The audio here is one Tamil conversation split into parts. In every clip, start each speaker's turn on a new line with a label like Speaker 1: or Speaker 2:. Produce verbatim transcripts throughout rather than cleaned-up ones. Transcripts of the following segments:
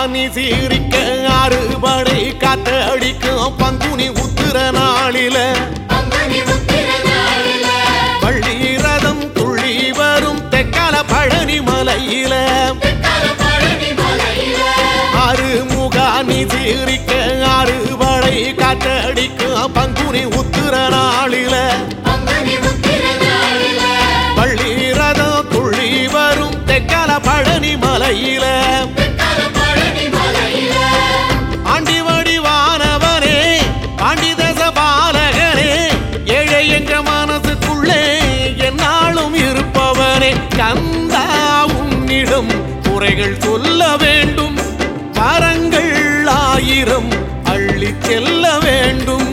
Speaker 1: முகானி சீரிக்க அறுபடை காத்தடிக்கும் பங்குனி உத்திர நாளில பள்ளி ரதம் துள்ளி வரும் தெக்கால பழனி மலையில ஆறு முகானி சீரிக்க அறுபடை காத்தடிக்கும் பங்குனி உத்திர நாளில பள்ளி ரதம் துள்ளி வரும் தெக்கால பழனி மலையில ஆண்டி வடிவானவனே ஆண்டி தச பாலகனே ஏழை என்ற மனசுக்குள்ளே என்னாலும் இருப்பவனே கந்தா உன்னிடம் குறைகள் சொல்ல வேண்டும் வரங்கள் ஆயிரம் அள்ளி செல்ல வேண்டும்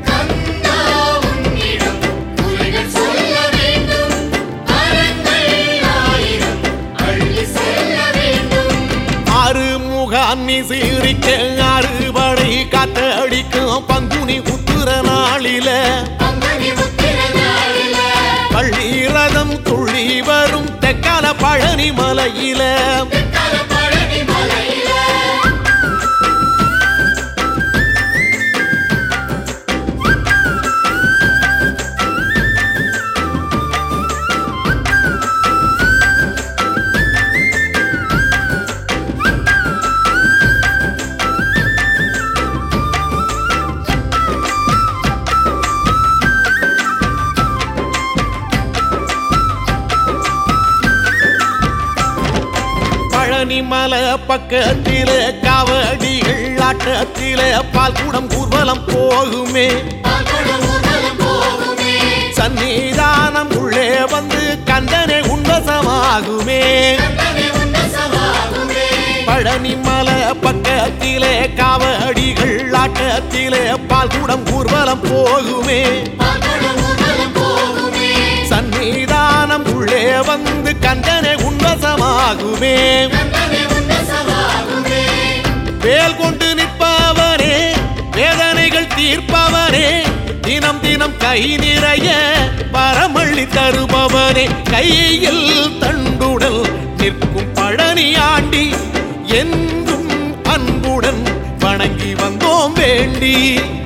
Speaker 1: முகானி சீரிக்க அறுபடை காத்தடிக்கும் பங்குனி உத்திர நாளில பள்ளி ரதம் துள்ளி வரும் தெக்கால பழனி மலையில மலை பக்கத்தில காவடிகள் ஆட்டத்தில பால் கூடம் ஊர்வலம் போகுமே சன்னிதானம் உள்ளே வந்து கந்தனை உன்வசமாகுமே பழனி மலை பக்கத்தில காவடிகள் ஆட்டத்தில பால் கூடம் ஊர்வலம் போகுமே சன்னிதானம் உள்ளே வந்து கந்தனை உன்வசமாகுமே வேல் கொண்டு நிற்பவனே வேதனைகள் தீர்ப்பவனே தினம் தினம் கை நிறைய வரமள்ளி தருபவனே கையில் தண்டுடல் நிற்கும் பழனி ஆண்டி என்றும் அன்புடன் வணங்கி வந்தோம் வேண்டி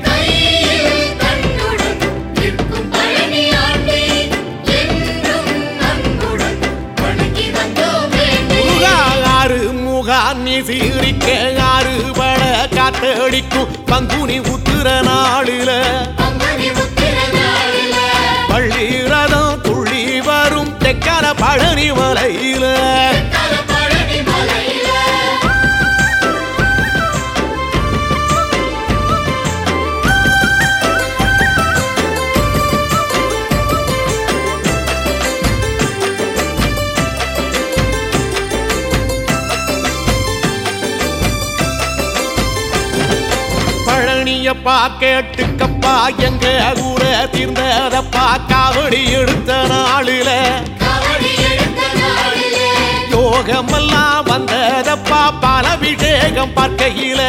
Speaker 1: முகானி சீரிக்க அறுபட காத்தடிக்கும் பங்குனி உத்திர நாளில பள்ளி ரதம் துள்ளி வரும் தெக்கால பழனி மலையில பழனியப்பா கேட்டுக்கப்பா எங்க ஊர தீர்ந்ததப்பா காவடி எடுத்த நாளில யோகமெல்லாம் வந்ததப்பா பாலபிஷேகம் பார்க்கையில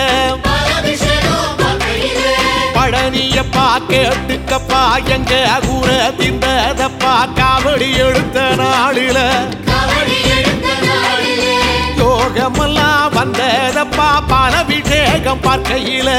Speaker 1: பழனியப்பா கேட்டுக்கப்பா எங்க ஊர தீர்ந்ததப்பா காவடி எடுத்த நாளில யோகமெல்லாம் வந்ததப்பா பாலபிஷேகம் பார்க்கையில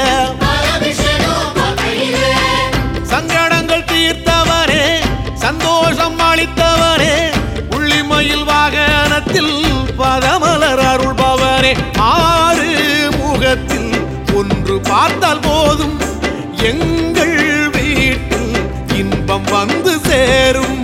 Speaker 1: சங்கடங்கள் தீர்த்தவனே சந்தோஷம் அளித்தவனே உள்ளிமயில் வாகனத்தில் பதமலர் அருள்பவனே ஆறு முகத்தில் ஒன்று பார்த்தால் போதும் எங்கள் வீட்டில் இன்பம் வந்து சேரும்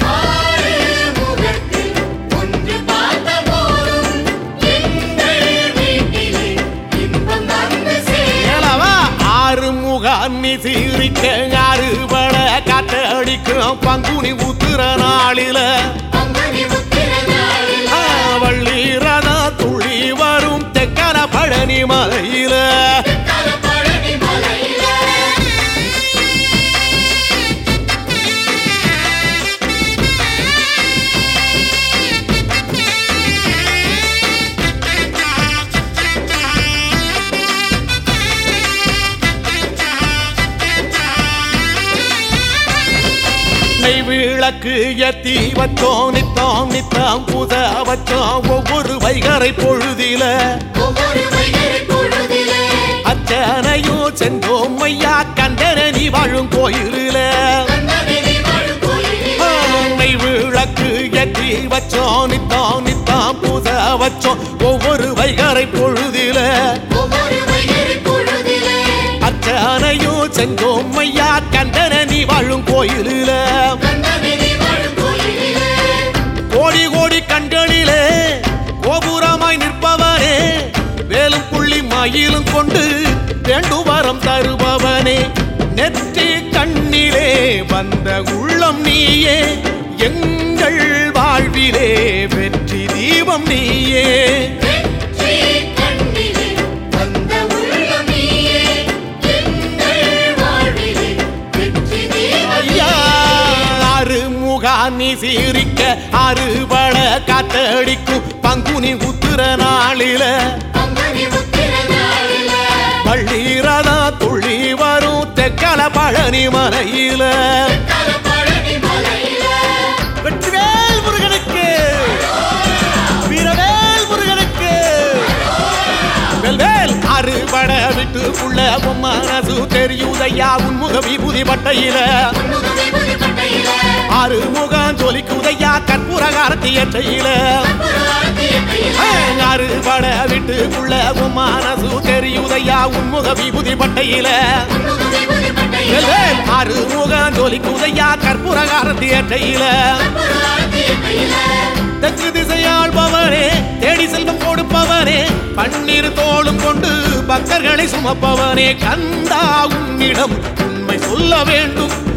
Speaker 1: முகானி சீரிக்க அறுபட காத்தடிக்கும் பங்குனி உத்திர நாளில வள்ளி ரதா துள்ளி வரும் தெக்கால பழனி மலையில விளக்கு ஏத்தி வச்சோம் நித்தோம் நித்தம் பூச வச்சோம் ஒவ்வொரு வைகரை பொழுதில அர்ச்சனையும் செந்தோம் ஐயா கண்டனி வாழும் கோயிலில நெய் விளக்கு ஏற்றி வச்சோம் நித்தோம் நித்தம் பூச வச்சோம் ஒவ்வொரு வைகரை பொழுதில அர்ச்சனையும் செந்தோம் ஐயா கண்டனி வாழும் கோயிலில கோடி கோடி கண்களிலே கோபுரமாய் நிற்பவனே வேலும் புள்ளி மயிலும் கொண்டு வேண்டும் வரம் தருபவனே நெற்றி கண்ணிலே வந்த உள்ளம் நீயே எங்கள் வாழ்விலே வெற்றி தீபம் நீயே நீ சீரிக்க அறுபட காத்தடிக்கும் பங்குனி உத்திர நாளில பள்ளிரதா துள்ளி வரும் தெக்கல பழனி மலையில வெற்றிவேல் முருகனுக்கு வீரவேல் முருகனுக்கு வெல்வேல் அறுபட விட்டுக்குள்ள மனசு தெரியுதையா உன்முக விபூதி பட்டையில ஆறுமுகம் ஜொலிக்குதையா கற்பூர காரத்தி ஏற்றையில அறுபட வீட்டுக்குள்ள மனசு தெரியுதையா உன்முக விபூதி பட்டையில ஆறுமுகம் ஜொலிக்குதையா கற்பூர காரத்தி ஏற்றையில தெற்கு திசையாள்பவனே தேடி செல்வம் கொடுப்பவனே பன்னீர் தோளும் கொண்டு பக்தர்களை சுமப்பவனே கந்தா உன்னிடம் உண்மை சொல்ல வேண்டும்